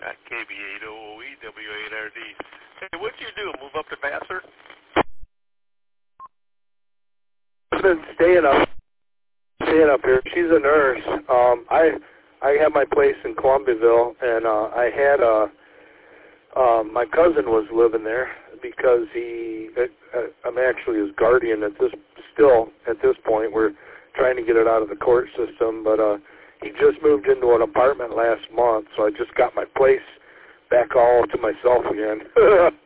KB8OOE, W8RD. Hey, what'd you do? Move up to Vassar? I've been staying up here. She's a nurse. I have my place in Columbiaville, and I had my cousin was living there because I'm actually his guardian at this point. We're trying to get it out of the court system, but he just moved into an apartment last month, so I just got my place back all to myself again.